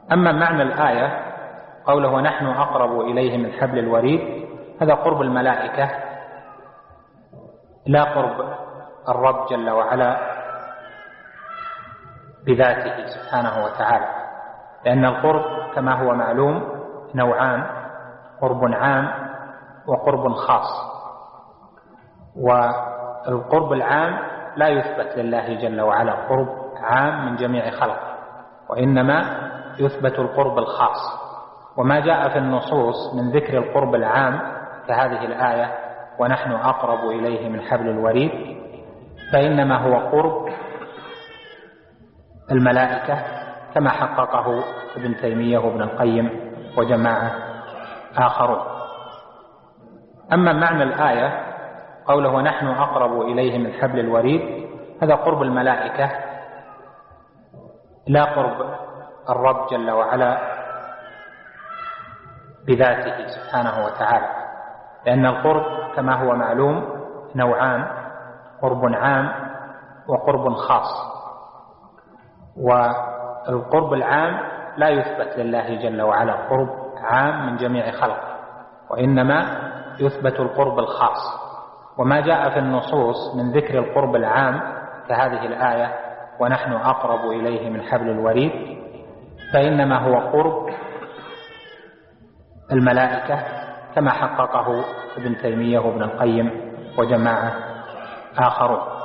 أما معنى الآية قوله ونحن أقرب إليه من حبل الوريد، هذا قرب الملائكة لا قرب الرب جل وعلا بذاته سبحانه وتعالى، لأن القرب كما هو معلوم نوعان: قرب عام وقرب خاص. والقرب العام لا يثبت لله جل وعلا قرب عام من جميع خلقه، وإنما يثبت القرب الخاص. وما جاء في النصوص من ذكر القرب العام كهذه الآية ونحن أقرب إليه من حبل الوريد، فإنما هو قرب الملائكة كما حققه ابن تيمية وابن القيم وجماعة آخرون. أما معنى الآية قوله ونحن أقرب إليه من حبل الوريد، هذا قرب الملائكة لا قرب الرب جل وعلا بذاته سبحانه وتعالى، لأن القرب كما هو معلوم نوعان: قرب عام وقرب خاص. والقرب العام لا يثبت لله جل وعلا قرب عام من جميع خلقه، وإنما يثبت القرب الخاص. وما جاء في النصوص من ذكر القرب العام كهذه الآية ونحن أقرب إليه من حبل الوريد، فإنما هو قرب الملائكة كما حققه ابن تيمية وابن القيم وجماعة آخرون.